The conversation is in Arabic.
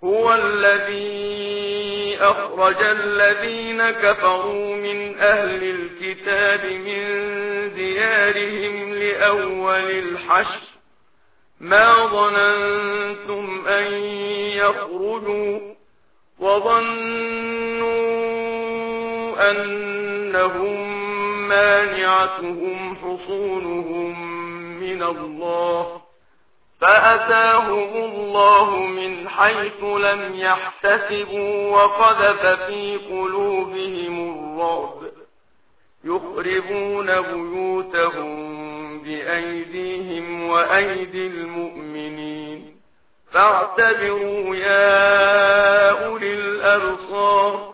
هو الذي أخرج الذين كفروا من أهل الكتاب من ديارهم لأول الحشر ما ظننتم أن يخرجوا وظنوا أنهم مانعتهم حصونهم من الله فأتاهم الله من حيث لم يحتسبوا وقذف في قلوبهم الرعب يخربون بيوتهم بأيديهم وأيدي المؤمنين فاعتبروا يا أولي الأبصار